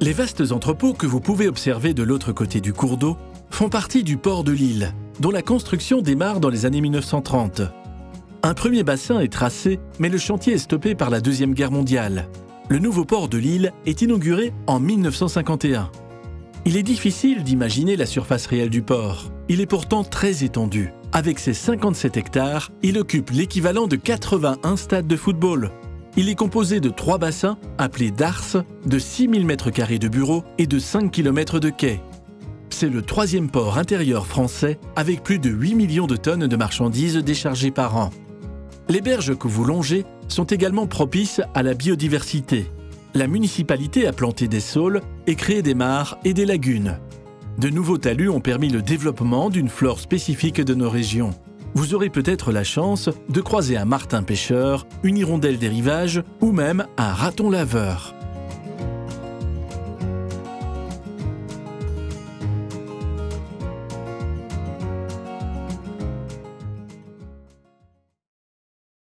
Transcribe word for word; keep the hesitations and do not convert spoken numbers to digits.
Les vastes entrepôts que vous pouvez observer de l'autre côté du cours d'eau font partie du port de Lille, dont la construction démarre dans les années mille neuf cent trente. Un premier bassin est tracé, mais le chantier est stoppé par la Deuxième Guerre mondiale. Le nouveau port de Lille est inauguré en mille neuf cent cinquante et un. Il est difficile d'imaginer la surface réelle du port. Il est pourtant très étendu. Avec ses cinquante-sept hectares, il occupe l'équivalent de quatre-vingt-un stades de football. Il est composé de trois bassins, appelés darses, de six mille mètres carrés de bureaux et de cinq kilomètres de quais. C'est le troisième port intérieur français avec plus de huit millions de tonnes de marchandises déchargées par an. Les berges que vous longez sont également propices à la biodiversité. La municipalité a planté des saules et créé des mares et des lagunes. De nouveaux talus ont permis le développement d'une flore spécifique de nos régions. Vous aurez peut-être la chance de croiser un martin pêcheur, une hirondelle des rivages ou même un raton laveur.